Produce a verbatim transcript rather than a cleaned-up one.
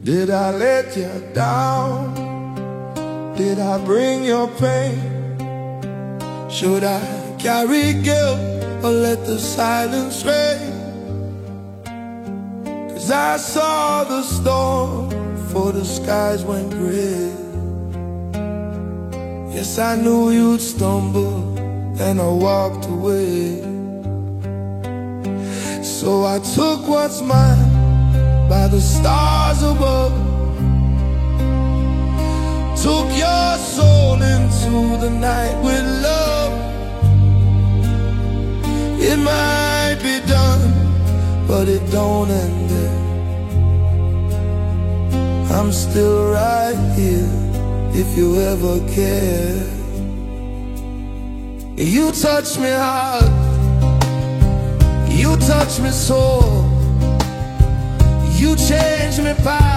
Did I let you down? Did I bring your pain? Should I carry guilt or let the silence reign? 'Cause I saw the storm before the skies went gray. Yes, I knew you'd stumble and I walked away. So I took what's mine by the stars above, took your soul into the night with love. It might be done, but it don't end there. I'm still right here if you ever care. You touch me hard, you touch me so, you change me past.